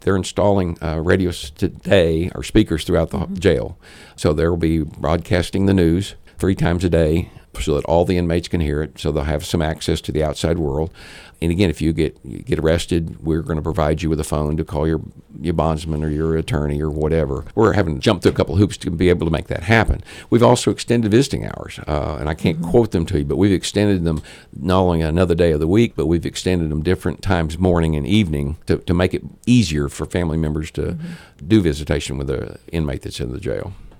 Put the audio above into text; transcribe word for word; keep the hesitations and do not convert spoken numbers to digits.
They're installing uh, radios today, or speakers throughout the mm-hmm. jail. So they'll be broadcasting the news three times a day so that all the inmates can hear it, so they'll have some access to the outside world. And again, if you get you get arrested, we're going to provide you with a phone to call your, your bondsman or your attorney or whatever. We're having to jump through a couple of hoops to be able to make that happen. We've also extended visiting hours, uh, and I can't mm-hmm. quote them to you, but we've extended them not only another day of the week, but we've extended them different times, morning and evening, to, to make it easier for family members to mm-hmm. do visitation with an inmate that's in the jail.